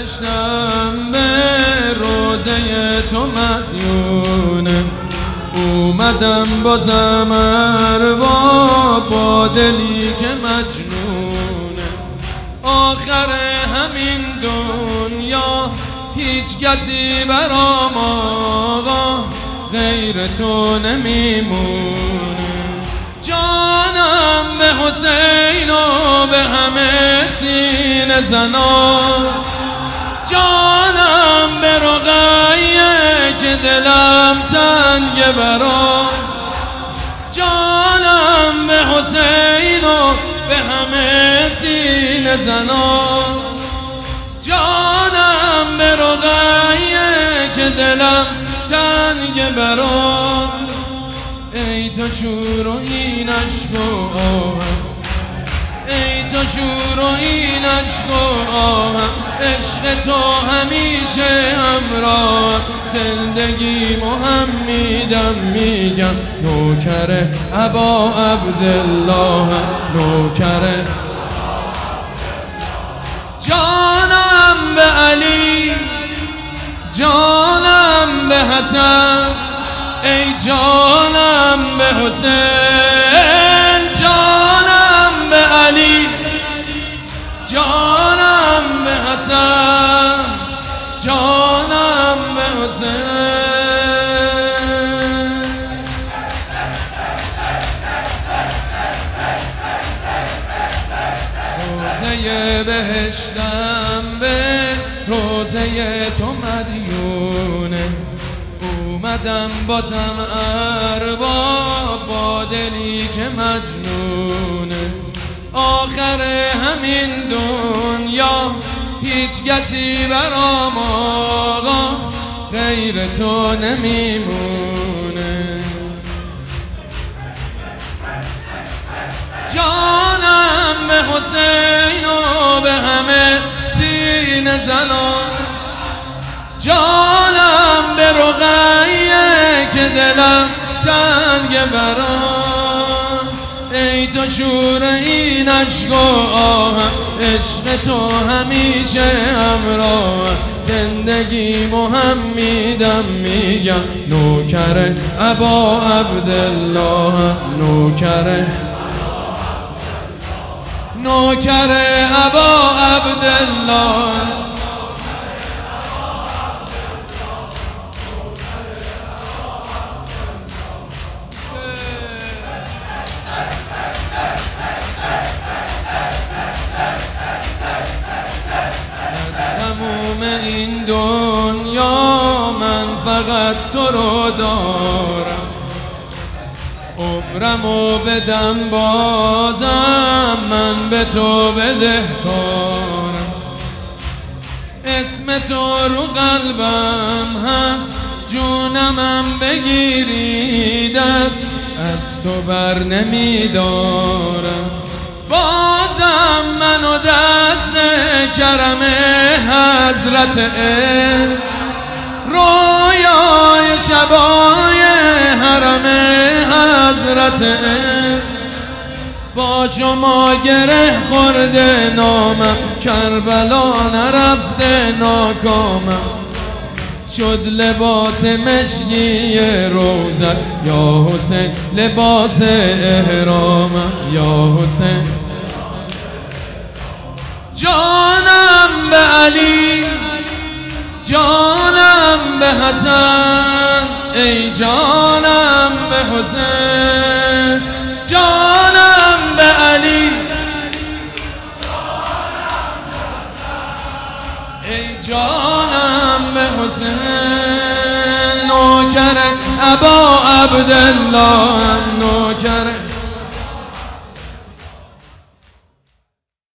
بهشتم به روزه تو مدیونه، اومدم بازم ارباب با دلی که مجنونه. آخر همین دنیا هیچ کسی برام آقا غیر تو نمیمونه. جانم به حسین و به همه سینه زنان، جانم به رقیه که دلم تنگ برام، جانم به حسین و به همه سینه زنان، جانم به رقیه که دلم تنگ برام. ای تو شور و این عشق و آهم، ای تو شور و این عشق و آهم، عشق تو همیشه همراه. زندگیمو هم میگم نوکر ابا عبدالله، نوکر. جانم به علی، جانم به حسن، ای جانم به حسین، جانم به علی، جانم به حسن، جانم به حسین. روزه بهشتم به روزه تو مدیونه، اومدم بازم ارباب با دلی که مجنونه. آخر همین دنیا هیچ کسی برام آقا غیر تو نمیمونه. جانم به حسین و به همه سینه زنان، جانم به رقیه که دلم تنگ برام. ای تو شور این عشق و آهم، عشق تو همیشه همراه. زندگیمو هم میگم نوکر ابا عبدالله، نوکر، نوکر ابا عبدالله. تموم این دنیا من فقط تو رو دارم، عمرمو بدم بازم من به تو بدهکارم. اسم تو رو قلبم هست، جونمم بگیری دست، از تو بر نمیدارم. بازم منو دست کرم حضرت عشق، رویای شبای حرم حضرت عشق. با شما گره خورده نامم، کربلا نرفته ناکامم. شد لباس مشکی روزت یا حسین، لباس احرامم یا حسین. جانم به علی، جانم به حسن، ای جانم به حسین، جانم به علی، ای جانم به حسین. نوکر ابا عبدالله، نوکر